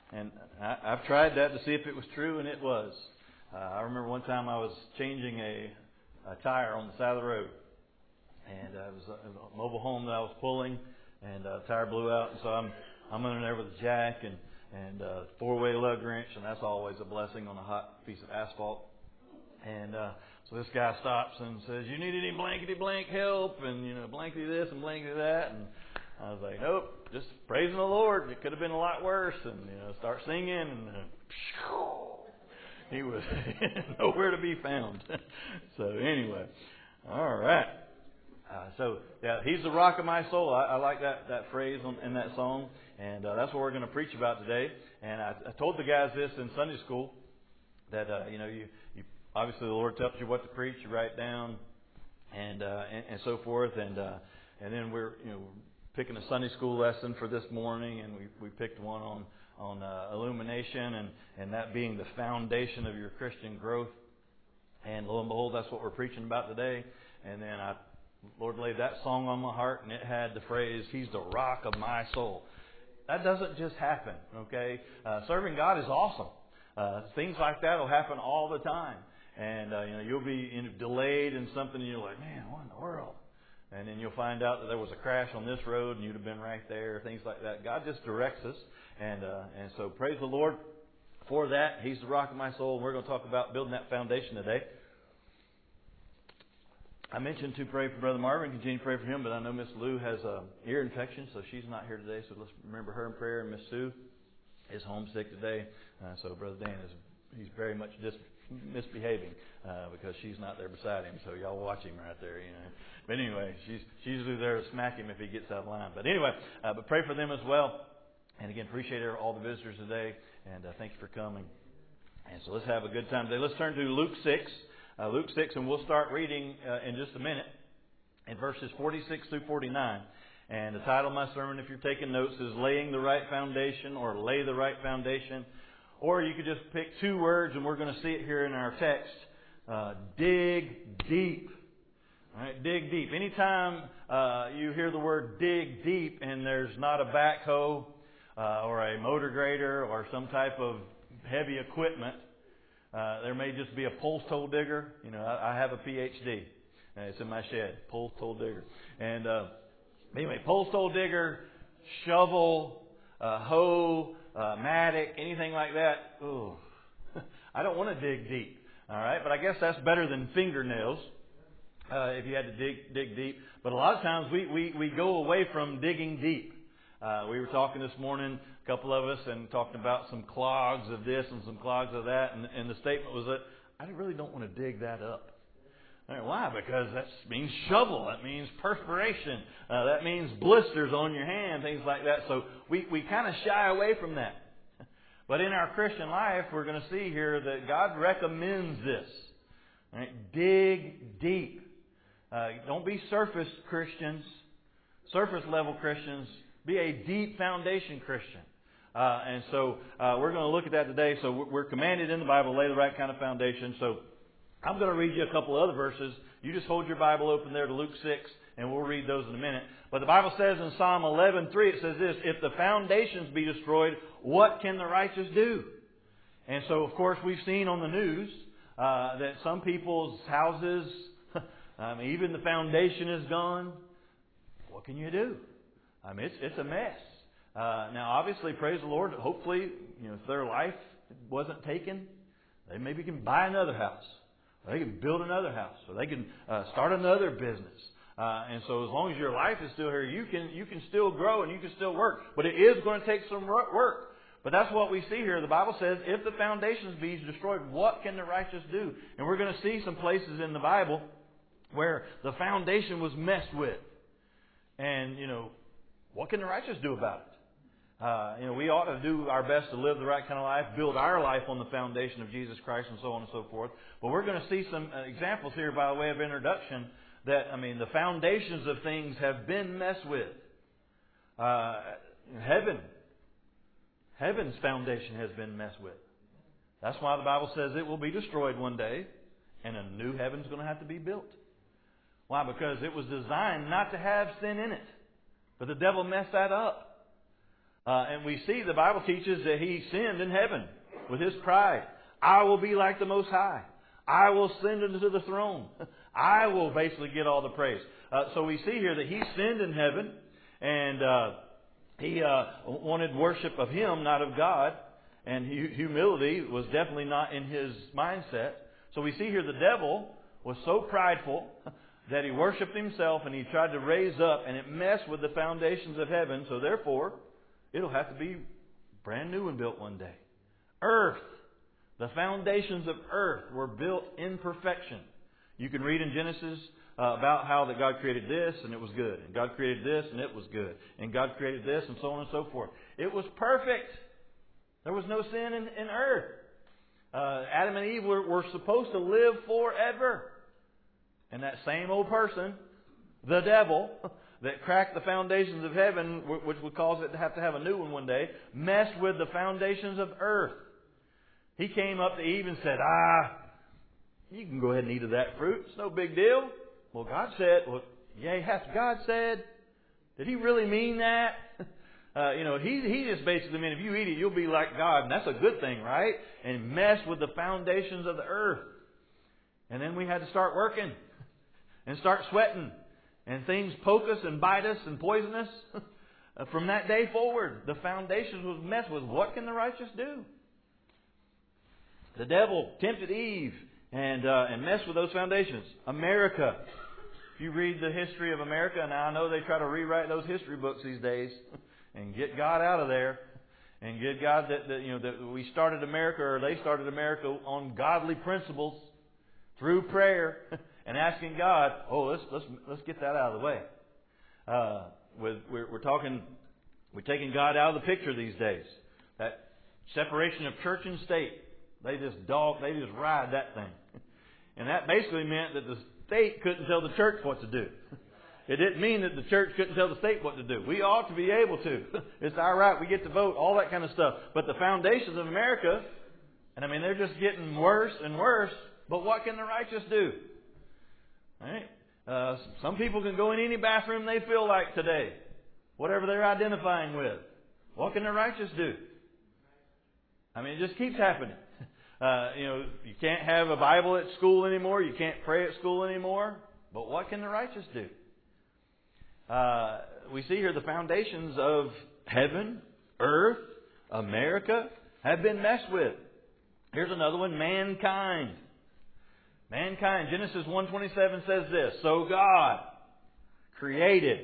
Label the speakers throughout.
Speaker 1: And I've tried that to see if it was true, and it was. I remember one time I was changing a tire on the side of the road. And it was a mobile home that I was pulling, and the tire blew out. And so I'm under there with a jack and four-way lug wrench, and that's always a blessing on a hot piece of asphalt. And so this guy stops and says, "You need any blankety blank help?" And blankety this and blankety that. And I was like, "Nope, just praising the Lord. It could have been a lot worse." And start singing, and he was nowhere to be found. So anyway, all right. He's the rock of my soul. I like that phrase in that song, and that's what we're going to preach about today. And I told the guys this in Sunday school that you obviously the Lord tells you what to preach, you write down, and so forth, and then we're picking a Sunday school lesson for this morning, and we picked one on illumination, and that being the foundation of your Christian growth. And lo and behold, that's what we're preaching about today. And then Lord laid that song on my heart, and it had the phrase, "He's the rock of my soul." That doesn't just happen, okay? Serving God is awesome. Things like that will happen all the time. And, you'll be delayed in something, and you're like, "Man, what in the world?" And then you'll find out that there was a crash on this road, and you'd have been right there, things like that. God just directs us. And so praise the Lord for that. He's the rock of my soul. And we're going to talk about building that foundation today. I mentioned to pray for Brother Marvin, continue to pray for him, but I know Miss Lou has an ear infection, so she's not here today. So let's remember her in prayer. And Miss Sue is homesick today, so Brother Dan he's very much misbehaving because she's not there beside him. So y'all watch him right there, But anyway, she's usually there to smack him if he gets out of line. But anyway, but pray for them as well. And again, appreciate all the visitors today, and thank you for coming. And so let's have a good time today. Let's turn to Luke 6. Luke 6, and we'll start reading in just a minute in verses 46 through 49. And the title of my sermon, if you're taking notes, is Laying the Right Foundation, or Lay the Right Foundation. Or you could just pick two words, and we're going to see it here in our text. Dig deep. All right, dig deep. Anytime you hear the word dig deep and there's not a backhoe or a motor grader or some type of heavy equipment, there may just be a post hole digger. I have a PhD. It's in my shed. Post hole digger. And anyway, post hole digger, shovel, hoe, mattock, anything like that. Ooh, I don't want to dig deep. All right, but I guess that's better than fingernails if you had to dig deep. But a lot of times we go away from digging deep. We were talking this morning, a couple of us, and talking about some clogs of this and some clogs of that. And the statement was that I really don't want to dig that up. All right, why? Because that means shovel. That means perspiration. That means blisters on your hand, things like that. So we kind of shy away from that. But in our Christian life, we're going to see here that God recommends this. All right, dig deep. Don't be surface Christians, surface level Christians. Be a deep foundation Christian. And so we're going to look at that today. So we're commanded in the Bible to lay the right kind of foundation. So I'm going to read you a couple of other verses. You just hold your Bible open there to Luke 6, and we'll read those in a minute. But the Bible says in Psalm 11:3, it says this: "If the foundations be destroyed, what can the righteous do?" And so, of course, we've seen on the news that some people's houses, even the foundation is gone. What can you do? It's a mess. Now, obviously, praise the Lord. Hopefully, if their life wasn't taken, they maybe can buy another house, or they can build another house, or they can start another business. And so, as long as your life is still here, you can still grow and you can still work. But it is going to take some work. But that's what we see here. The Bible says, "If the foundations be destroyed, what can the righteous do?" And we're going to see some places in the Bible where the foundation was messed with, and what can the righteous do about it? We ought to do our best to live the right kind of life, build our life on the foundation of Jesus Christ, and so on and so forth. But we're going to see some examples here by way of introduction that, the foundations of things have been messed with. Heaven's foundation has been messed with. That's why the Bible says it will be destroyed one day, and a new heaven's going to have to be built. Why? Because it was designed not to have sin in it. But the devil messed that up. And we see the Bible teaches that he sinned in heaven with his pride. I will be like the Most High. I will ascend into the throne. I will basically get all the praise. So we see here that he sinned in heaven, and he wanted worship of him, not of God. And humility was definitely not in his mindset. So we see here the devil was so prideful that he worshipped himself, and he tried to raise up, and it messed with the foundations of heaven. So therefore, it'll have to be brand new and built one day. Earth. The foundations of earth were built in perfection. You can read in Genesis about how that God created this and it was good. And God created this and it was good. And God created this and so on and so forth. It was perfect. There was no sin in earth. Adam and Eve were supposed to live forever. And that same old person, the devil, that cracked the foundations of heaven, which would cause it to have a new one day, messed with the foundations of earth. He came up to Eve and said, you can go ahead and eat of that fruit. It's no big deal. Well, God said, yea, hath God said? Did he really mean that? He just basically meant if you eat it, you'll be like God. And that's a good thing, right? And mess with the foundations of the earth. And then we had to start working and start sweating. And things poke us and bite us and poison us. From that day forward, the foundations was messed with. What can the righteous do? The devil tempted Eve and messed with those foundations. America. If you read the history of America, and I know they try to rewrite those history books these days and get God out of there and get God that we started America, or they started America on godly principles through prayer and asking God. Let's get that out of the way. We're taking God out of the picture these days. That separation of church and state. They just ride that thing. And that basically meant that the state couldn't tell the church what to do. It didn't mean that the church couldn't tell the state what to do. We ought to be able to. It's our right. We get to vote, all that kind of stuff. But the foundations of America, and they're just getting worse and worse. But what can the righteous do? All right? Some people can go in any bathroom they feel like today. Whatever they're identifying with. What can the righteous do? It just keeps happening. You can't have a Bible at school anymore. You can't pray at school anymore. But what can the righteous do? We see here the foundations of heaven, earth, America have been messed with. Here's another one, mankind. Mankind. Genesis 1:27 says this. So God created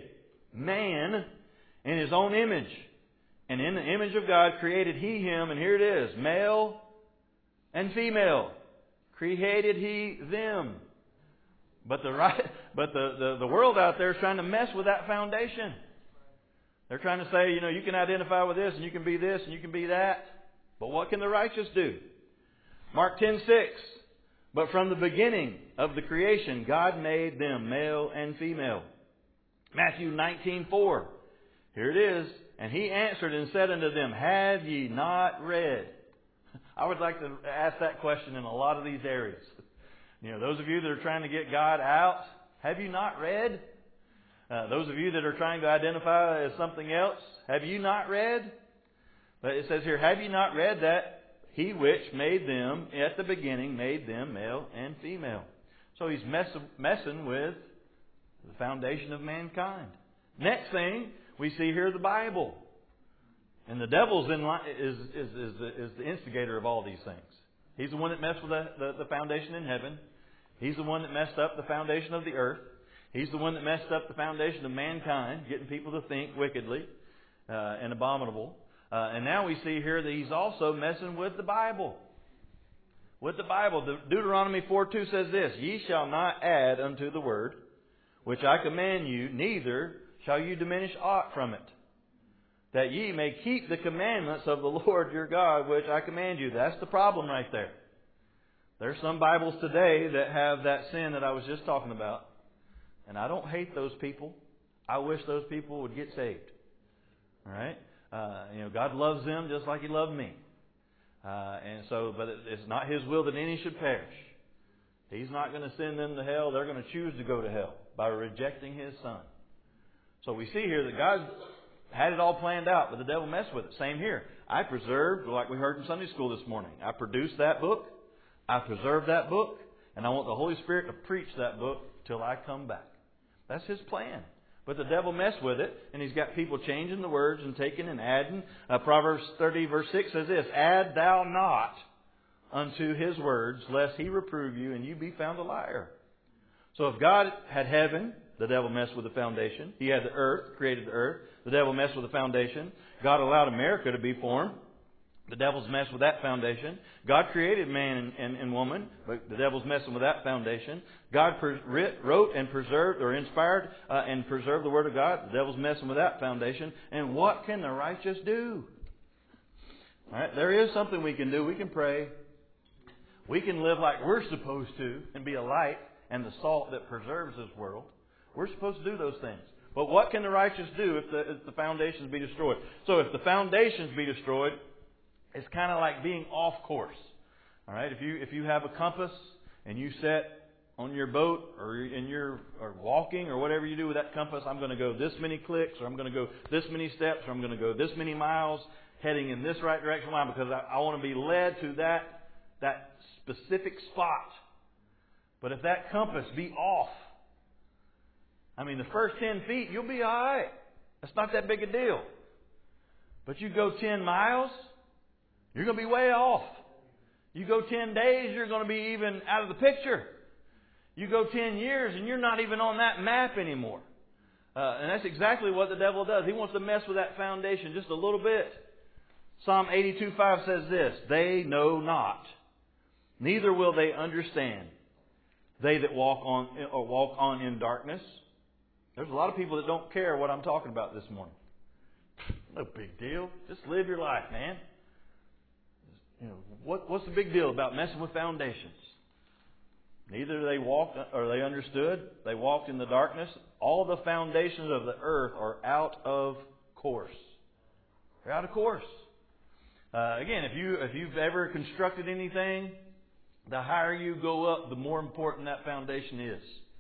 Speaker 1: man in His own image. And in the image of God created He him. And here it is. Male and female created He them. But the world out there is trying to mess with that foundation. They're trying to say, you can identify with this and you can be this and you can be that. But what can the righteous do? Mark 10:6. But from the beginning of the creation, God made them male and female. Matthew 19:4. Here it is. And He answered and said unto them, Have ye not read? I would like to ask that question in a lot of these areas. Those of you that are trying to get God out, have you not read? Those of you that are trying to identify as something else, have you not read? But it says here, have you not read that He which made them at the beginning made them male and female? So He's messing with the foundation of mankind. Next thing, we see here the Bible. And the devil's is the instigator of all these things. He's the one that messed with the foundation in heaven. He's the one that messed up the foundation of the earth. He's the one that messed up the foundation of mankind, getting people to think wickedly and abominable. And now we see here that he's also messing with the Bible. With the Bible. Deuteronomy 4:2 says this, Ye shall not add unto the word, which I command you, neither shall you diminish aught from it, that ye may keep the commandments of the Lord your God, which I command you. That's the problem right there. There's some Bibles today that have that sin that I was just talking about. And I don't hate those people. I wish those people would get saved. All right? God loves them just like He loved me. But it's not His will that any should perish. He's not going to send them to hell. They're going to choose to go to hell by rejecting His Son. So we see here that God had it all planned out, but the devil messed with it. Same here. I preserved, like we heard in Sunday school this morning, I produced that book, I preserved that book, and I want the Holy Spirit to preach that book till I come back. That's His plan. But the devil messed with it, and he's got people changing the words and taking and adding. Proverbs 30 verse 6 says this, "Add thou not unto His words, lest He reprove you, and you be found a liar." So if God had heaven, the devil messed with the foundation. He had the earth, created the earth. The devil messed with the foundation. God allowed America to be formed. The devil's messed with that foundation. God created man and woman, but the devil's messing with that foundation. God wrote and preserved or inspired and preserved the Word of God. The devil's messing with that foundation. And what can the righteous do? All right, there is something we can do. We can pray. We can live like we're supposed to and be a light and the salt that preserves this world. We're supposed to do those things. But what can the righteous do if the foundations be destroyed? So if the foundations be destroyed, it's kind of like being off course. All right, if you have a compass and you set on your boat or walking or whatever you do with that compass, I'm going to go this many clicks, or I'm going to go this many steps, or I'm going to go this many miles, heading in this right direction. Why? Because I want to be led to that specific spot. But if that compass be off, I mean, the first 10 feet, you'll be all right. That's not that big a deal. But you go 10 miles, you're going to be way off. You go 10 days, you're going to be even out of the picture. You go 10 years, and you're not even on that map anymore. And that's exactly what the devil does. He wants to mess with that foundation just a little bit. Psalm 82:5 says this, "They know not, neither will they understand, they that walk on in darkness." There's a lot of people that don't care what I'm talking about this morning. No big deal. Just live your life, man. You know, what's the big deal about messing with foundations? Neither they walked or they understood. They walked in the darkness. All the foundations of the earth are out of course. They're out of course. Again, if you've ever constructed anything, the higher you go up, the more important that foundation is.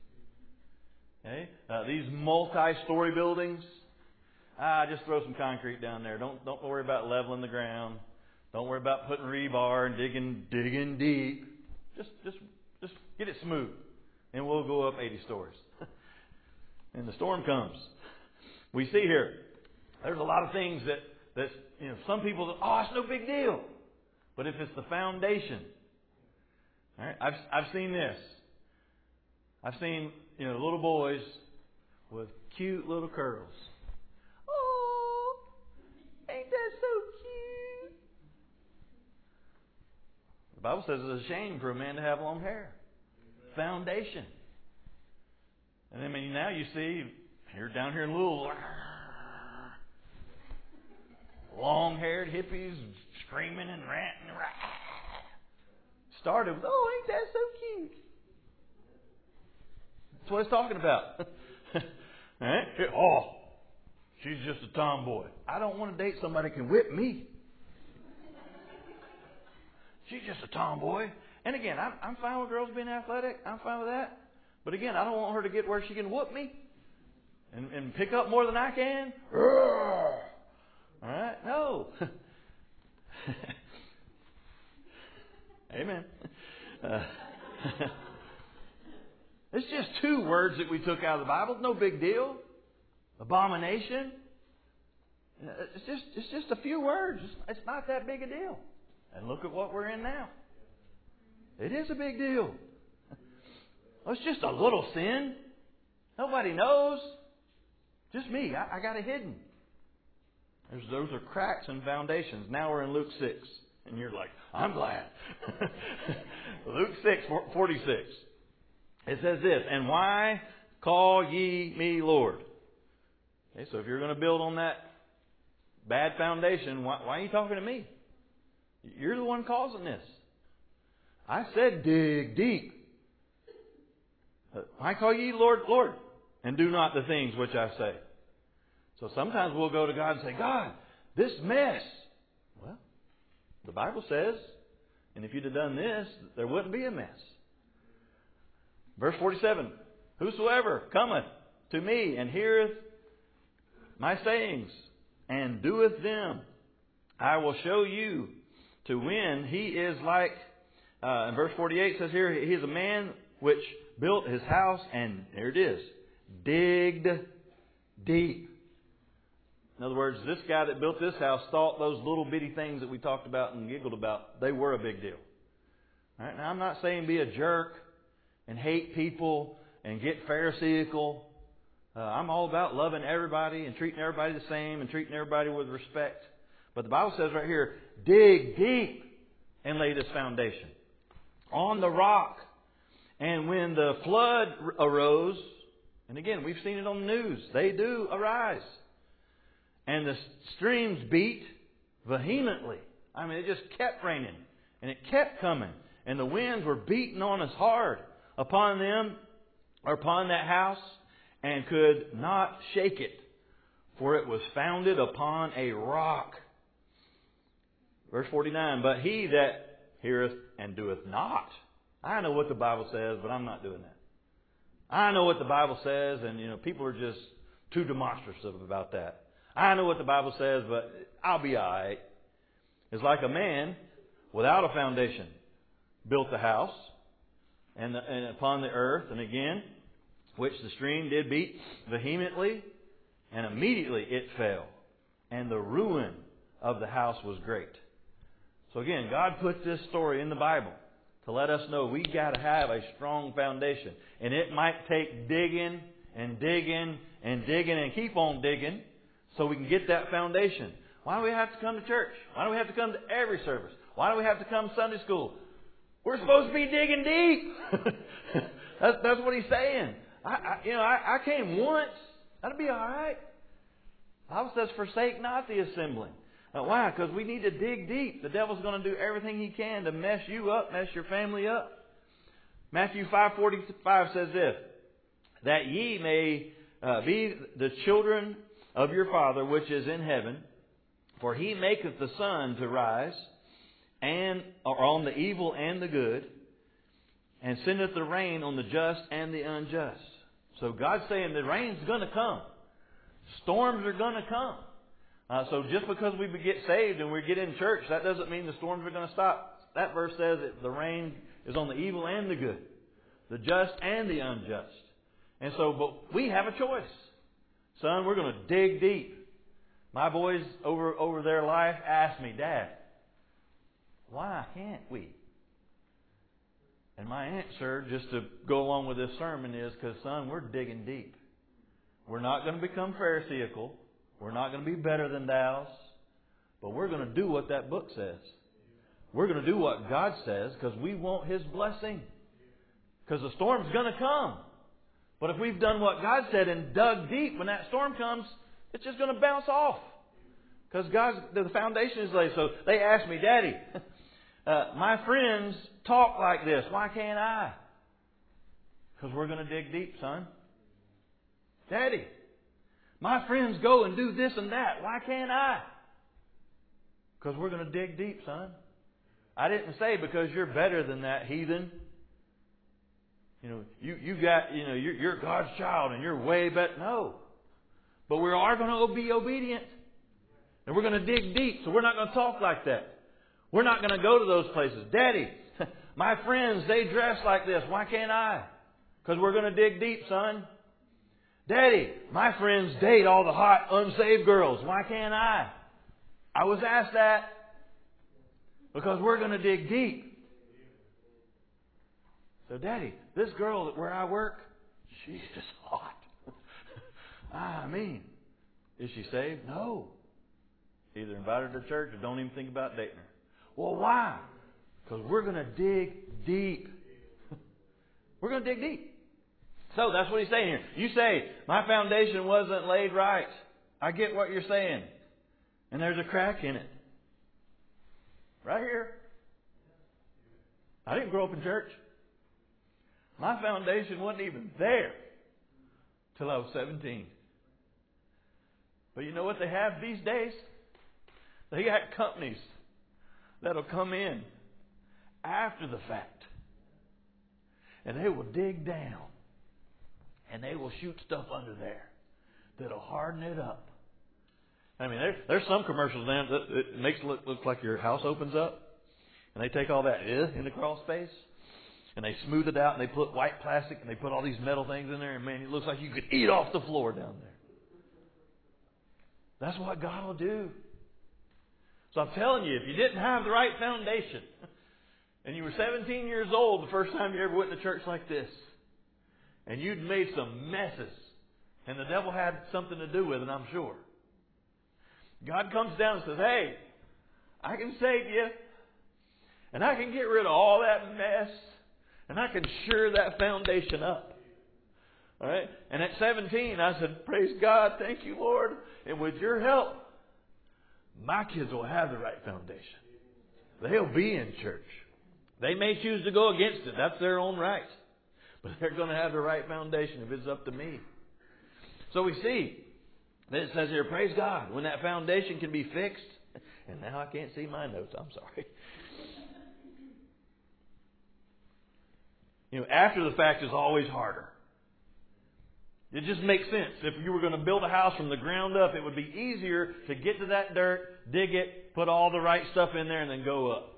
Speaker 1: Okay? These multi-story buildings, just throw some concrete down there. Don't worry about leveling the ground. Don't worry about putting rebar and digging deep. Just get it smooth, and we'll go up 80 stories. And the storm comes. We see here, there's a lot of things that some people, it's no big deal. But if it's the foundation, all right, I've seen this. I've seen little boys with cute little curls. Oh, ain't that so cute? The Bible says it's a shame for a man to have long hair. Foundation. And I mean, now you see, you're down here in Louisville, long-haired hippies screaming and ranting. Started with, ain't that so cute? That's what it's talking about. All right? She's just a tomboy. I don't want to date somebody who can whip me. She's just a tomboy. And again, I'm fine with girls being athletic. I'm fine with that. But again, I don't want her to get where she can whoop me and pick up more than I can. All right? No. Amen. It's just 2 words that we took out of the Bible. No big deal. Abomination. It's just a few words. It's not that big a deal. And look at what we're in now. It is a big deal. It's just a little sin. Nobody knows. Just me. I got it hidden. Those are cracks in foundations. Now we're in Luke 6. And you're like, I'm glad. Luke 6:46. It says this, "And why call ye me Lord?" Okay, so if you're going to build on that bad foundation, why are you talking to me? You're the one causing this. I said dig deep. Why call ye Lord, Lord, and do not the things which I say? So sometimes we'll go to God and say, God, this mess. Well, the Bible says, and if you'd have done this, there wouldn't be a mess. Verse 47, "Whosoever cometh to me and heareth my sayings and doeth them. I will show you to when he is like, in verse 48 says here, he is a man which built his house, and there it is, digged deep. In other words, this guy that built this house thought those little bitty things that we talked about and giggled about, they were a big deal. All right? Now, I'm not saying be a jerk and hate people and get pharisaical. I'm all about loving everybody and treating everybody the same and treating everybody with respect. But the Bible says right here, dig deep and lay this foundation on the rock. And when the flood arose, and again, we've seen it on the news, they do arise. And the streams beat vehemently. I mean, it just kept raining. And it kept coming. And the winds were beating on us hard upon them, or upon that house, and could not shake it. For it was founded upon a rock. Verse 49, but he that heareth and doeth not. I know what the Bible says, but I'm not doing that. I know what the Bible says, and people are just too demonstrative about that. I know what the Bible says, but I'll be all right. It's like a man without a foundation built the house and upon the earth, and again, which the stream did beat vehemently, and immediately it fell, and the ruin of the house was great. So again, God put this story in the Bible to let us know we got to have a strong foundation. And it might take digging and digging and digging and keep on digging so we can get that foundation. Why do we have to come to church? Why do we have to come to every service? Why do we have to come to Sunday school? We're supposed to be digging deep. That's what he's saying. I came once. That'll be all right. The Bible says, forsake not the assembling. Why? Because we need to dig deep. The devil's going to do everything he can to mess you up, mess your family up. Matthew 5:45 says this, that ye may be the children of your Father which is in heaven, for he maketh the sun to rise on the evil and the good, and sendeth the rain on the just and the unjust. So God's saying the rain's going to come. Storms are going to come. So just because we get saved and we get in church, that doesn't mean the storms are going to stop. That verse says that the rain is on the evil and the good, the just and the unjust. And so, but we have a choice. Son, we're going to dig deep. My boys over their life asked me, Dad, why can't we? And my answer, just to go along with this sermon, is because, son, we're digging deep. We're not going to become pharisaical. We're not going to be better than thous. But we're going to do what that book says. We're going to do what God says because we want His blessing. Because the storm's going to come. But if we've done what God said and dug deep, when that storm comes, it's just going to bounce off. Because the foundation is laid. So they asked me, Daddy, my friends talk like this. Why can't I? Because we're going to dig deep, son. Daddy, my friends go and do this and that. Why can't I? Because we're going to dig deep, son. I didn't say because you're better than that heathen. You're God's child and you're way better. No. But we are going to be obedient. And we're going to dig deep. So we're not going to talk like that. We're not going to go to those places. Daddy, my friends, they dress like this. Why can't I? Because we're going to dig deep, son. Daddy, my friends date all the hot, unsaved girls. Why can't I? I was asked that. Because we're going to dig deep. So, Daddy, this girl where I work, she's just hot. I mean, is she saved? No. Either invite her to church or don't even think about dating her. Well, why? Because we're going to dig deep. We're going to dig deep. So that's what he's saying here. You say, my foundation wasn't laid right. I get what you're saying. And there's a crack in it. Right here. I didn't grow up in church. My foundation wasn't even there till I was 17. But you know what they have these days? They got companies that'll come in after the fact. And they will dig down. And they will shoot stuff under there that'll harden it up. I mean, there's some commercials now that it makes it look like your house opens up, and they take all that in the crawl space, and they smooth it out, and they put white plastic, and they put all these metal things in there, and man, it looks like you could eat off the floor down there. That's what God will do. So I'm telling you, if you didn't have the right foundation, and you were 17 years old the first time you ever went to church like this, and you'd made some messes, and the devil had something to do with it, I'm sure. God comes down and says, hey, I can save you, and I can get rid of all that mess, and I can sure that foundation up. All right? And at 17, I said, praise God, thank you, Lord, and with your help, my kids will have the right foundation. They'll be in church. They may choose to go against it. That's their own right. But they're going to have the right foundation if it's up to me. So we see that it says here, praise God, when that foundation can be fixed. And now I can't see my notes. I'm sorry. You know, after the fact is always harder. It just makes sense. If you were going to build a house from the ground up, it would be easier to get to that dirt, dig it, put all the right stuff in there, and then go up.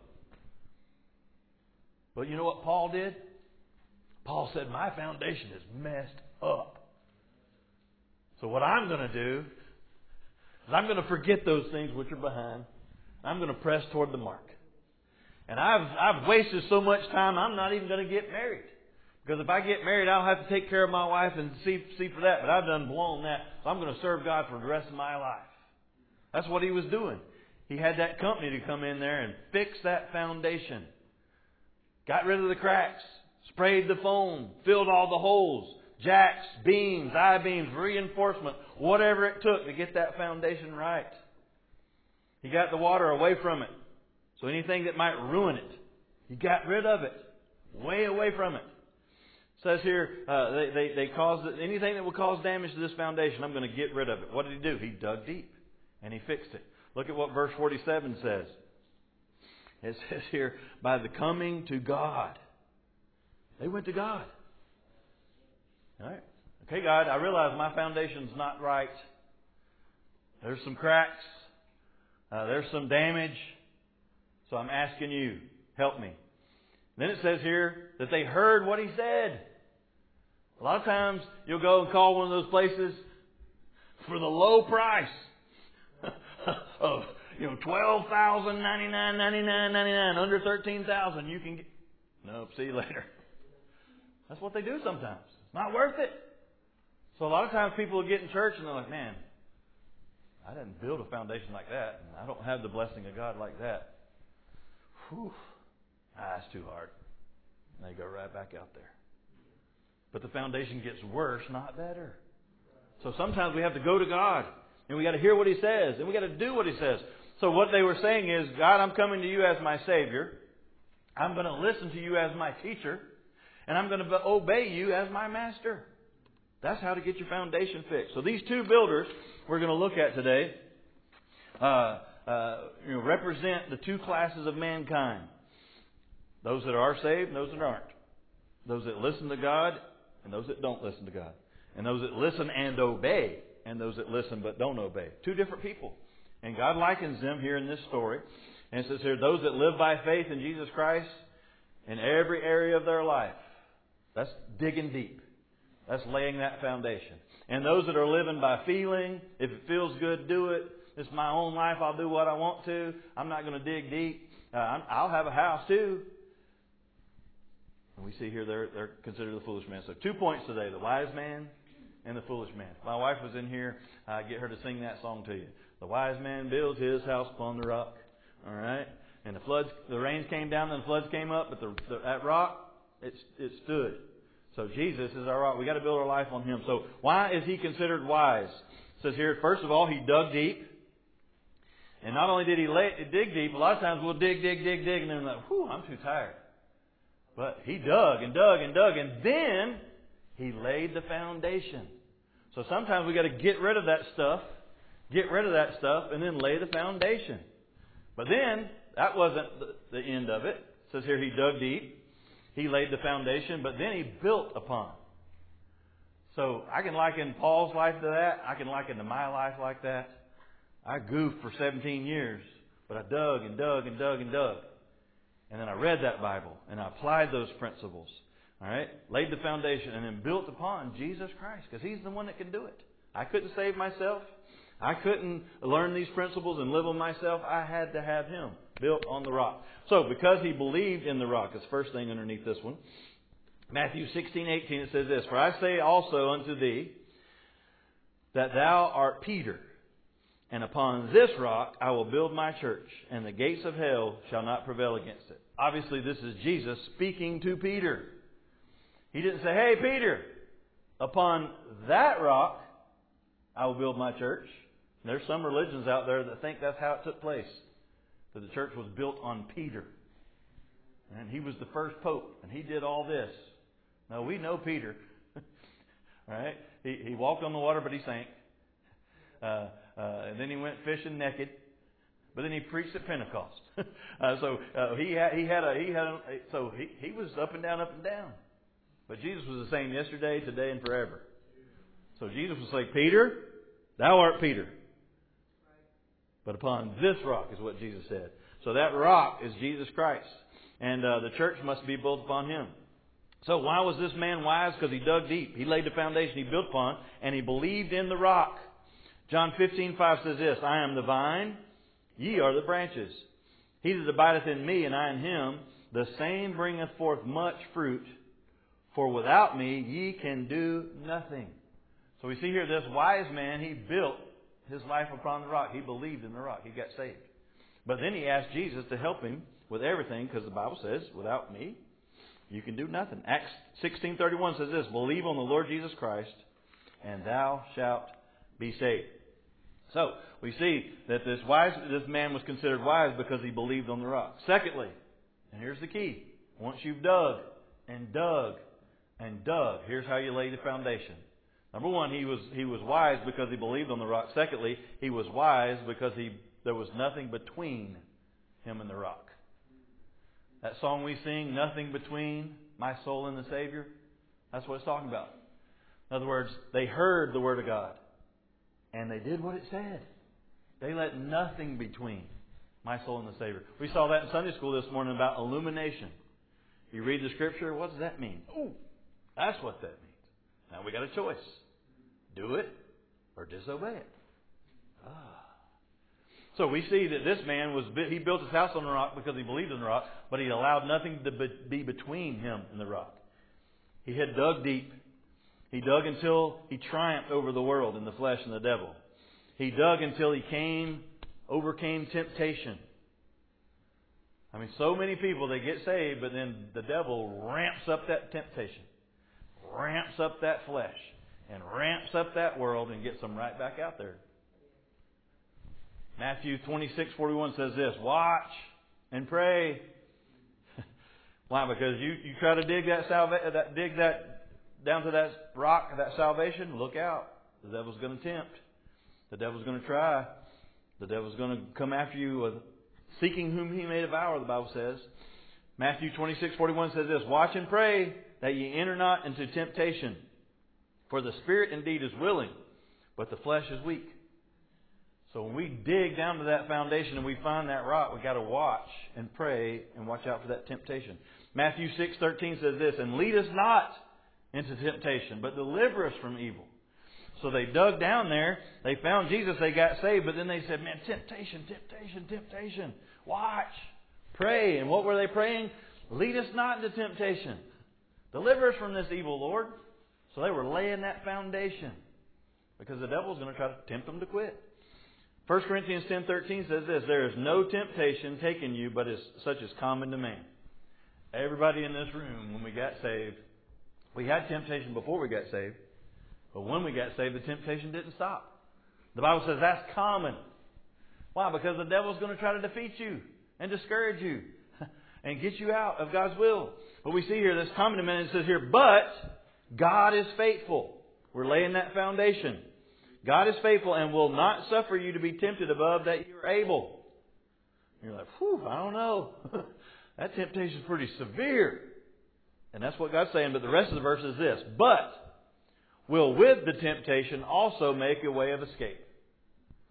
Speaker 1: But you know what Paul did? Paul said, my foundation is messed up. So what I'm going to do is I'm going to forget those things which are behind. I'm going to press toward the mark. And I've wasted so much time, I'm not even going to get married. Because if I get married, I'll have to take care of my wife and see for that. But I've done blown that. So I'm going to serve God for the rest of my life. That's what he was doing. He had that company to come in there and fix that foundation. Got rid of the cracks. Sprayed the foam. Filled all the holes. Jacks, beams, I-beams, reinforcement. Whatever it took to get that foundation right. He got the water away from it. So anything that might ruin it, he got rid of it. Way away from it. Says here, they caused anything that will cause damage to this foundation, I'm going to get rid of it. What did he do? He dug deep and he fixed it. Look at what verse 47 says. It says here, by the coming to God. They went to God. All right. Okay, God, I realize my foundation's not right. There's some cracks. There's some damage. So I'm asking you, help me. Then it says here that they heard what he said. A lot of times you'll go and call one of those places for the low price of $12,099.99 under $13,000. You can get. Nope. See you later. That's what they do sometimes. It's not worth it. So a lot of times people will get in church and they're like, man, I didn't build a foundation like that, and I don't have the blessing of God like that. Whew. That's too hard. And they go right back out there. But the foundation gets worse, not better. So sometimes we have to go to God. And we got to hear what He says. And we got to do what He says. So what they were saying is, God, I'm coming to you as my Savior. I'm going to listen to you as my teacher. And I'm going to obey you as my master. That's how to get your foundation fixed. So these two builders we're going to look at today represent the two classes of mankind. Those that are saved and those that aren't. Those that listen to God and those that don't listen to God. And those that listen and obey and those that listen but don't obey. Two different people. And God likens them here in this story. And it says here, those that live by faith in Jesus Christ in every area of their life. That's digging deep. That's laying that foundation. And those that are living by feeling, if it feels good, do it. It's my own life. I'll do what I want to. I'm not going to dig deep. I'll have a house too. And we see here they're considered the foolish man. So 2 points today, the wise man and the foolish man. If my wife was in here, I'd get her to sing that song to you. The wise man builds his house upon the rock. All right? And the rains came down and the floods came up, but that rock, it stood. So Jesus is our rock. We got to build our life on Him. So why is He considered wise? It says here, first of all, He dug deep. And not only did He dig deep, a lot of times we'll dig, and then we're like, whew, I'm too tired. But He dug and dug and dug, and then He laid the foundation. So sometimes we got to get rid of that stuff, and then lay the foundation. But then, that wasn't the end of it. It says here He dug deep. He laid the foundation, but then He built upon. So I can liken Paul's life to that. I can liken to my life like that. I goofed for 17 years, but I dug and dug and dug and dug. And then I read that Bible, and I applied those principles. All right? Laid the foundation, and then built upon Jesus Christ, because He's the one that can do it. I couldn't save myself. I couldn't learn these principles and live them myself. I had to have Him built on the rock. So, because he believed in the rock, is the first thing underneath this one. Matthew 16:18, it says this, For I say also unto thee, that thou art Peter, and upon this rock I will build my church, and the gates of hell shall not prevail against it. Obviously, this is Jesus speaking to Peter. He didn't say, Hey, Peter, upon that rock I will build my church. There's some religions out there that think that's how it took place. That the church was built on Peter. And he was the first pope. And he did all this. No, we know Peter. Right? He walked on the water, but he sank. And then he went fishing naked. But then he preached at Pentecost. He was up and down, up and down. But Jesus was the same yesterday, today, and forever. So Jesus was like, Peter, thou art Peter. But upon this rock is what Jesus said. So that rock is Jesus Christ. And the church must be built upon Him. So why was this man wise? Because he dug deep. He laid the foundation he built upon, and he believed in the rock. John 15:5 says this, I am the vine, ye are the branches. He that abideth in me, and I in him, the same bringeth forth much fruit. For without me ye can do nothing. So we see here this wise man, he built his life upon the rock. He believed in the rock. He got saved. But then he asked Jesus to help him with everything, because the Bible says, without me, you can do nothing. Acts 16:31 says this, Believe on the Lord Jesus Christ, and thou shalt be saved. So, we see that this man was considered wise because he believed on the rock. Secondly, and here's the key, once you've dug and dug and dug, here's how you lay the foundation. Number one, he was wise because he believed on the rock. Secondly, he was wise because there was nothing between him and the rock. That song we sing, Nothing Between My Soul and the Savior, that's what it's talking about. In other words, they heard the Word of God, and they did what it said. They let nothing between my soul and the Savior. We saw that in Sunday school this morning about illumination. You read the Scripture, what does that mean? Oh, that's what that means. Now we got a choice. Do it or disobey it. So we see that this man he built his house on the rock because he believed in the rock, but he allowed nothing to be between him and the rock. He had dug deep. He dug until he triumphed over the world and the flesh and the devil. He dug until he overcame temptation. I mean, so many people, they get saved, but then the devil ramps up that temptation, ramps up that flesh, and ramps up that world and gets them right back out there. Matthew 26:41 says this, Watch and pray. Why? Because you try to dig that down to that rock, that salvation, look out. The devil's going to tempt. The devil's going to try. The devil's going to come after you, seeking whom he may devour, the Bible says. Matthew 26:41 says this, Watch and pray that ye enter not into temptation. For the spirit indeed is willing, but the flesh is weak. So when we dig down to that foundation and we find that rock, we've got to watch and pray and watch out for that temptation. Matthew 6:13 says this, And lead us not into temptation, but deliver us from evil. So they dug down there, they found Jesus, they got saved, but then they said, Man, temptation. Watch, pray. And what were they praying? Lead us not into temptation. Deliver us from this evil, Lord. So they were laying that foundation because the devil's going to try to tempt them to quit. 1 Corinthians 10:13 says this, There is no temptation taken you, but is such as common to man. Everybody in this room, when we got saved, we had temptation before we got saved. But when we got saved, the temptation didn't stop. The Bible says that's common. Why? Because the devil's going to try to defeat you and discourage you and get you out of God's will. But we see here, this common to man, it says here, But God is faithful. We're laying that foundation. God is faithful and will not suffer you to be tempted above that you are able. You're like, I don't know. That temptation is pretty severe. And that's what God's saying. But the rest of the verse is this. But will with the temptation also make a way of escape.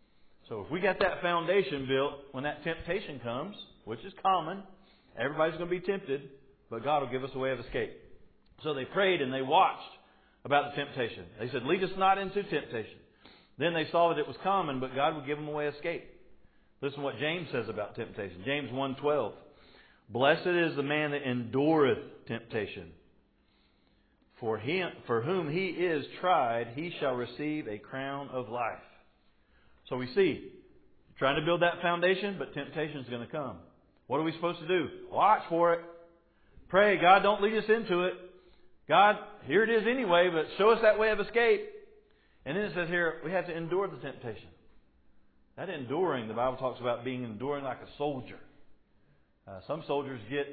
Speaker 1: So if we got that foundation built, when that temptation comes, which is common, everybody's going to be tempted, but God will give us a way of escape. So they prayed and they watched about the temptation. They said, lead us not into temptation. Then they saw that it was common, but God would give them a way of escape. Listen to what James says about temptation. James 1:12. Blessed is the man that endureth temptation. For whom he is tried, he shall receive a crown of life. So we see, trying to build that foundation, but temptation is going to come. What are we supposed to do? Watch for it. Pray, God, don't lead us into it. God, here it is anyway, but show us that way of escape. And then it says here, we have to endure the temptation. That enduring, the Bible talks about being enduring like a soldier. Some soldiers get,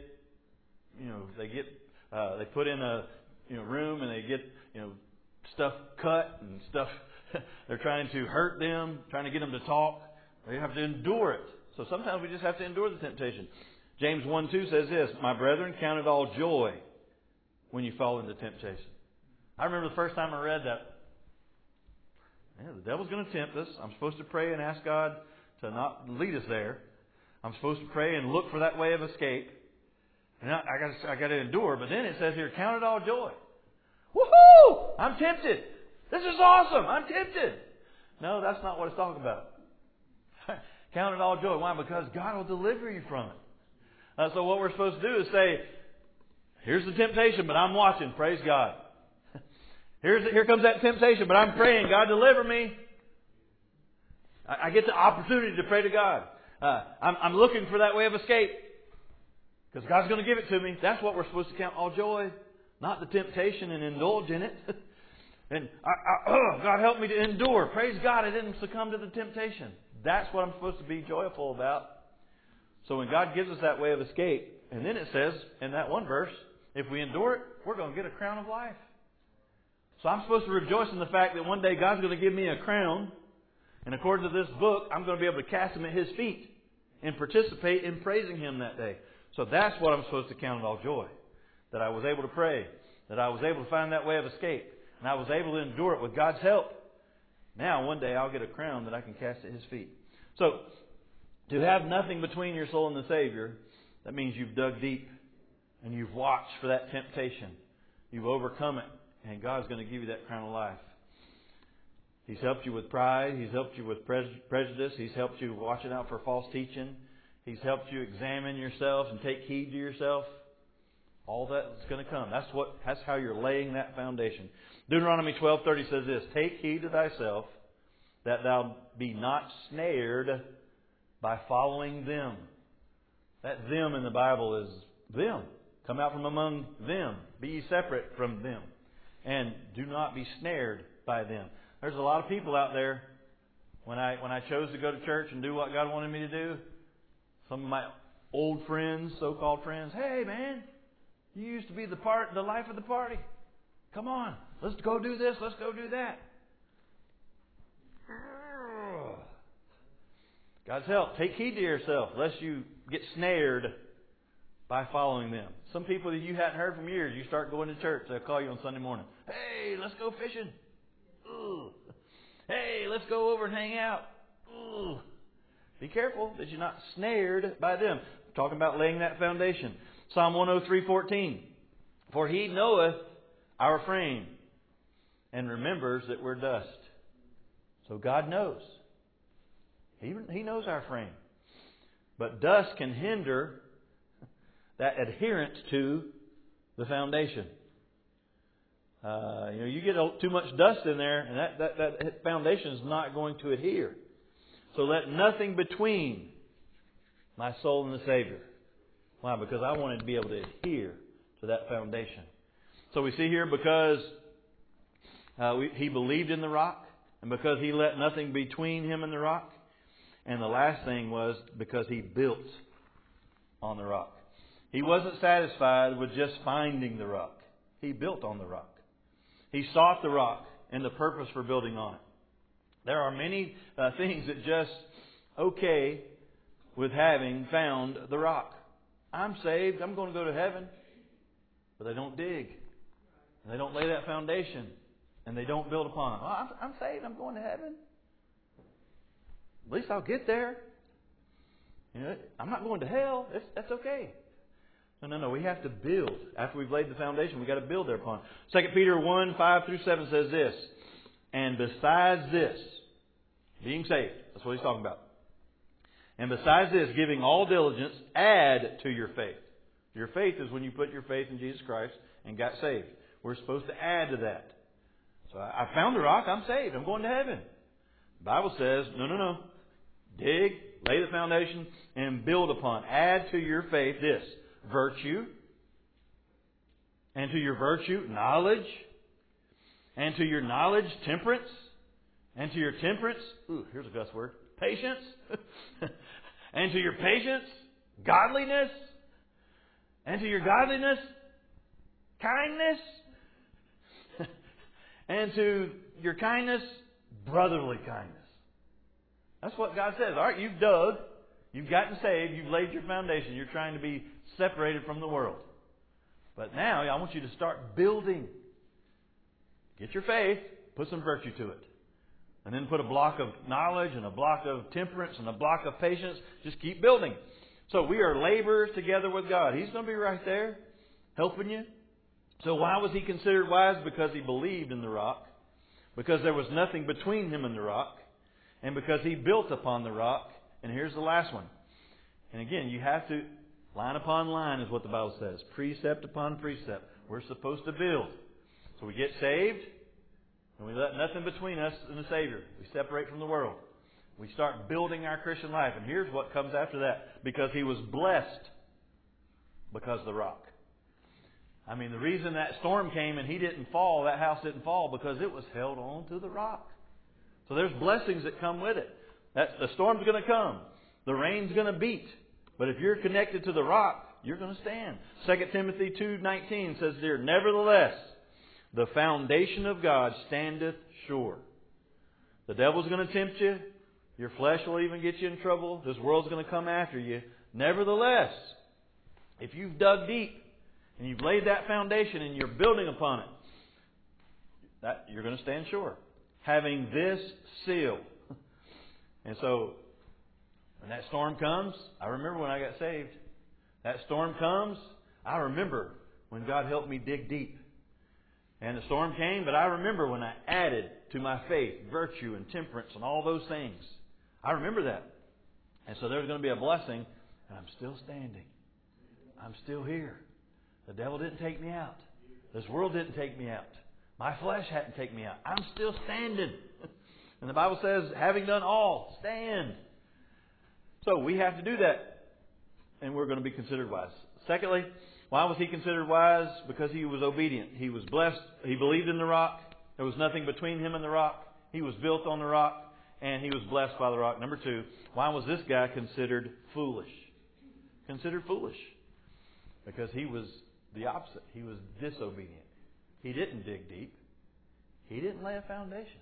Speaker 1: they put in a room and they get, stuff cut and stuff. They're trying to hurt them, trying to get them to talk. They have to endure it. So sometimes we just have to endure the temptation. James 1:2 says this, my brethren, count it all joy when you fall into temptation. I remember the first time I read that. The devil's going to tempt us. I'm supposed to pray and ask God to not lead us there. I'm supposed to pray and look for that way of escape. And I got to endure. But then it says here, count it all joy. Woohoo! I'm tempted. This is awesome. I'm tempted. No, that's not what it's talking about. Count it all joy. Why? Because God will deliver you from it. So what we're supposed to do is say, here's the temptation, but I'm watching. Praise God. Here comes that temptation, but I'm praying. God, deliver me. I get the opportunity to pray to God. I'm looking for that way of escape because God's going to give it to me. That's what we're supposed to count all joy, not the temptation and indulge in it. And God help me to endure. Praise God, I didn't succumb to the temptation. That's what I'm supposed to be joyful about. So when God gives us that way of escape, and then it says in that one verse, if we endure it, we're going to get a crown of life. So I'm supposed to rejoice in the fact that one day God's going to give me a crown. And according to this book, I'm going to be able to cast Him at His feet and participate in praising Him that day. So that's what I'm supposed to count it all joy. That I was able to pray. That I was able to find that way of escape. And I was able to endure it with God's help. Now one day I'll get a crown that I can cast at His feet. So to have nothing between your soul and the Savior, that means you've dug deep. And you've watched for that temptation. You've overcome it. And God's going to give you that crown of life. He's helped you with pride. He's helped you with prejudice. He's helped you watching out for false teaching. He's helped you examine yourself and take heed to yourself. All that's going to come. That's how you're laying that foundation. Deuteronomy 12:30 says this, take heed to thyself that thou be not snared by following them. That them in the Bible is them. Come out from among them. Be ye separate from them. And do not be snared by them. There's a lot of people out there. When I chose to go to church and do what God wanted me to do, some of my old friends, so-called friends, hey man, you used to be the life of the party. Come on, let's go do this, let's go do that. God's help. Take heed to yourself, lest you get snared by following them. Some people that you hadn't heard from years, you start going to church, they'll call you on Sunday morning. Hey, let's go fishing. Ooh. Hey, let's go over and hang out. Ooh. Be careful that you're not snared by them. We're talking about laying that foundation. Psalm 103:14. For He knoweth our frame and remembers that we're dust. So God knows. He knows our frame. But dust can hinder that adherence to the foundation. You get too much dust in there, and that foundation is not going to adhere. So let nothing between my soul and the Savior. Why? Because I wanted to be able to adhere to that foundation. So we see here because he believed in the rock, and because he let nothing between him and the rock. And the last thing was because he built on the rock. He wasn't satisfied with just finding the rock. He built on the rock. He sought the rock and the purpose for building on it. There are many things that just okay with having found the rock. I'm saved. I'm going to go to heaven. But they don't dig. They don't lay that foundation. And they don't build upon it. Well, I'm saved. I'm going to heaven. At least I'll get there. I'm not going to hell. That's okay. No. We have to build. After we've laid the foundation, we've got to build thereupon. 2 Peter 1, 5 through 7 says this. And besides this, being saved. That's what he's talking about. And besides this, giving all diligence, add to your faith. Your faith is when you put your faith in Jesus Christ and got saved. We're supposed to add to that. So I found the rock. I'm saved. I'm going to heaven. The Bible says, no. Dig, lay the foundation, and build upon. Add to your faith this. Virtue. And to your virtue, knowledge. And to your knowledge, temperance. And to your temperance, here's a cuss word, patience. And to your patience, godliness. And to your godliness, kindness. And to your kindness, brotherly kindness. That's what God says. All right, you've dug. You've gotten saved. You've laid your foundation. You're trying to be separated from the world. But now I want you to start building. Get your faith. Put some virtue to it. And then put a block of knowledge and a block of temperance and a block of patience. Just keep building. So we are laborers together with God. He's going to be right there helping you. So why was he considered wise? Because he believed in the rock. Because there was nothing between him and the rock. And because he built upon the rock. And here's the last one. And again, you have to, line upon line is what the Bible says. Precept upon precept. We're supposed to build. So we get saved. And we let nothing between us and the Savior. We separate from the world. We start building our Christian life. And here's what comes after that. Because he was blessed because of the rock. I mean, the reason that storm came and he didn't fall, that house didn't fall, because it was held on to the rock. So there's blessings that come with it. The storm's going to come. The rain's going to beat. But if you're connected to the rock, you're going to stand. 2 Timothy 2:19 says there, nevertheless, the foundation of God standeth sure. The devil's going to tempt you. Your flesh will even get you in trouble. This world's going to come after you. Nevertheless, if you've dug deep and you've laid that foundation and you're building upon it, that you're going to stand sure. Having this seal. And so, when that storm comes, I remember when I got saved. That storm comes, I remember when God helped me dig deep. And the storm came, but I remember when I added to my faith virtue and temperance and all those things. I remember that. And so there's going to be a blessing, and I'm still standing. I'm still here. The devil didn't take me out. This world didn't take me out. My flesh hadn't taken me out. I'm still standing. And the Bible says, having done all, stand. So we have to do that. And we're going to be considered wise. Secondly, why was he considered wise? Because he was obedient. He was blessed. He believed in the rock. There was nothing between him and the rock. He was built on the rock. And he was blessed by the rock. Number two, why was this guy considered foolish? Considered foolish. Because he was the opposite. He was disobedient. He didn't dig deep. He didn't lay a foundation.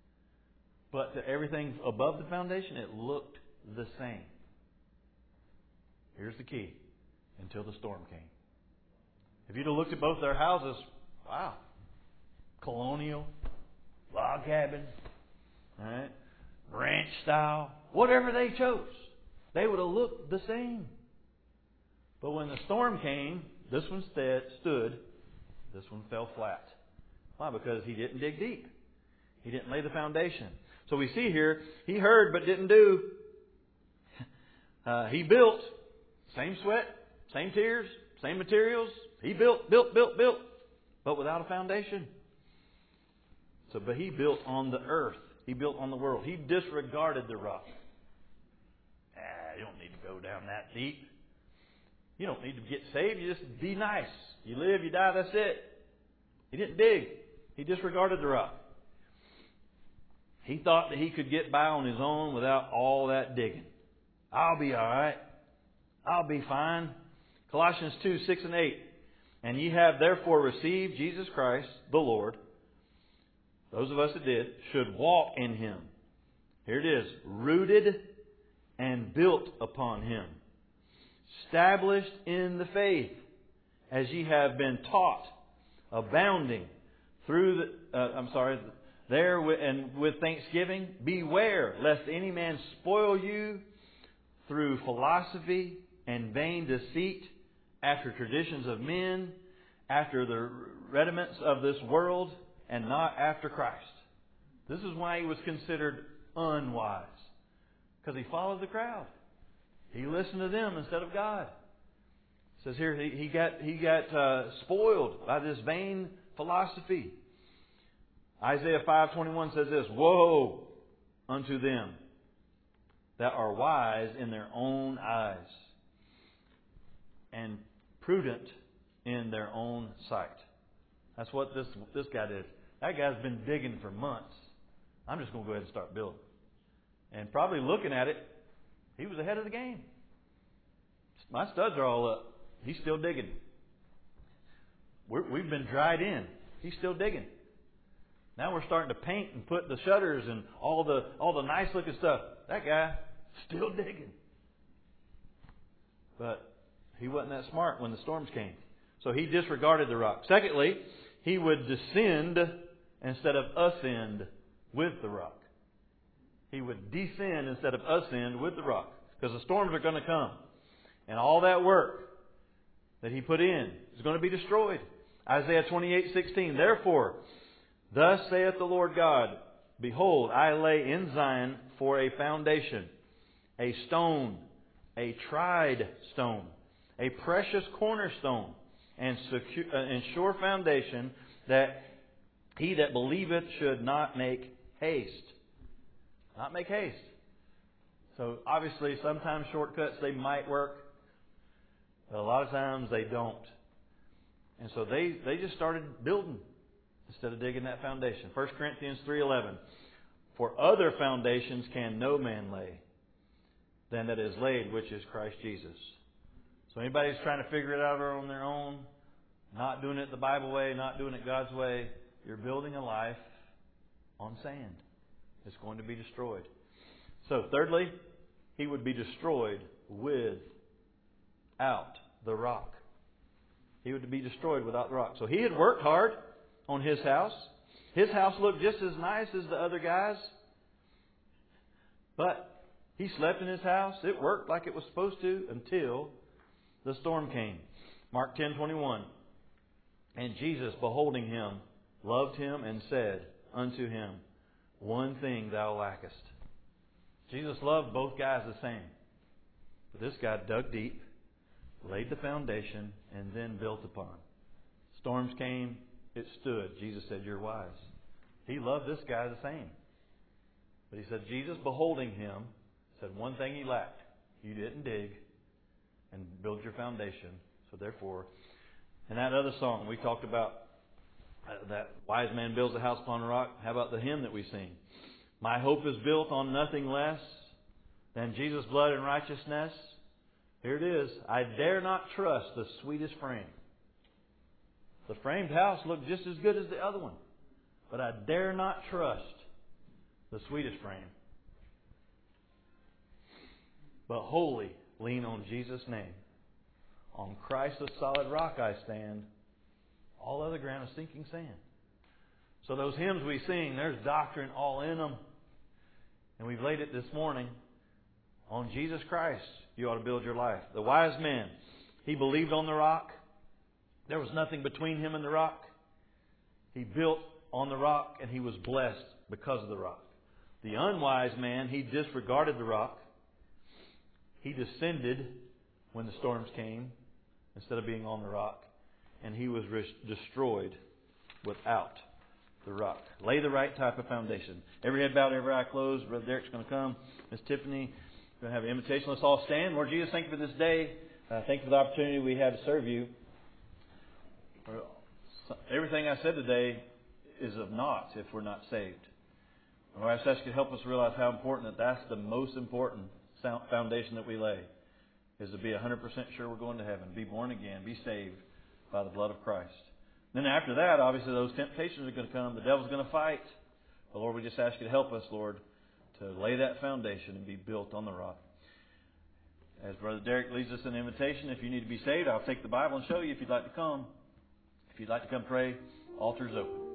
Speaker 1: But to everything above the foundation, it looked the same. Here's the key. Until the storm came. If you'd have looked at both their houses, wow. Colonial, log cabin, right? Ranch style, whatever they chose, they would have looked the same. But when the storm came, this one stood, this one fell flat. Why? Because he didn't dig deep. He didn't lay the foundation. So we see here, he heard but didn't do. He built, same sweat, same tears, same materials. He built, but without a foundation. But he built on the earth. He built on the world. He disregarded the rock. You don't need to go down that deep. You don't need to get saved. You just be nice. You live, you die, that's it. He didn't dig. He disregarded the rock. He thought that he could get by on his own without all that digging. I'll be all right. I'll be fine. Colossians 2, 6 and 8. And ye have therefore received Jesus Christ, the Lord. Those of us that did should walk in Him. Here it is. Rooted and built upon Him. Established in the faith, as ye have been taught, abounding through and with thanksgiving, beware lest any man spoil you through philosophy and vain deceit, after traditions of men, after the rudiments of this world, and not after Christ. This is why he was considered unwise. Because he followed the crowd. He listened to them instead of God. It says here he got spoiled by this vain philosophy. Isaiah 5:21 says this, "Woe unto them that are wise in their own eyes, and prudent in their own sight." That's what this guy did. That guy's been digging for months. I'm just going to go ahead and start building. And probably looking at it, he was ahead of the game. My studs are all up. He's still digging. We've been dried in. He's still digging. Now we're starting to paint and put the shutters and all the nice looking stuff. That guy still digging. But he wasn't that smart when the storms came. So he disregarded the rock. Secondly, he would descend instead of ascend with the rock. He would descend instead of ascend with the rock. Because the storms are going to come. And all that work that he put in is going to be destroyed. Isaiah 28:16. "Therefore, thus saith the Lord God, Behold, I lay in Zion for a foundation, a stone, a tried stone, a precious cornerstone, and sure foundation, that he that believeth should not make haste." Not make haste. So obviously sometimes shortcuts, they might work. But a lot of times they don't. And so they just started building instead of digging that foundation. 1 Corinthians 3:11. "For other foundations can no man lay than that is laid, which is Christ Jesus." So anybody who's trying to figure it out on their own, not doing it the Bible way, not doing it God's way, you're building a life on sand. It's going to be destroyed. So thirdly, he would be destroyed without the rock. He would be destroyed without the rock. So he had worked hard on his house. His house looked just as nice as the other guys. But he slept in his house. It worked like it was supposed to until the storm came. Mark 10:21. "And Jesus, beholding him, loved him and said unto him, One thing thou lackest." Jesus loved both guys the same. But this guy dug deep, laid the foundation, and then built upon. Storms came, it stood. Jesus said, "You're wise." He loved this guy the same. But he said, Jesus, beholding him, said one thing he lacked. You didn't dig and build your foundation. So therefore, in that other song we talked about, that wise man builds a house upon a rock. How about the hymn that we sing? "My hope is built on nothing less than Jesus' blood and righteousness." Here it is. "I dare not trust the sweetest frame." The framed house looked just as good as the other one. But I dare not trust the sweetest frame. "But wholly lean on Jesus' name. On Christ the solid rock I stand. All other ground is sinking sand." So those hymns we sing, there's doctrine all in them. And we've laid it this morning. On Jesus Christ, you ought to build your life. The wise man, he believed on the rock. There was nothing between him and the rock. He built on the rock and he was blessed because of the rock. The unwise man, he disregarded the rock. He descended when the storms came instead of being on the rock. And he was destroyed without the rock. Lay the right type of foundation. Every head bowed, every eye closed. Brother Derek's going to come. Miss Tiffany, we're going to have an invitation. Let's all stand. Lord Jesus, thank you for this day. Thank you for the opportunity we have to serve you. Everything I said today is of naught if we're not saved. Lord, I just ask you to help us realize how important that's the most important foundation that we lay, is to be 100% sure we're going to heaven, be born again, be saved by the blood of Christ. Then after that, obviously those temptations are going to come. The devil's going to fight. But Lord, we just ask you to help us, Lord, to lay that foundation and be built on the rock. As Brother Derek leads us in an invitation, if you need to be saved, I'll take the Bible and show you if you'd like to come. If you'd like to come pray, altar's open.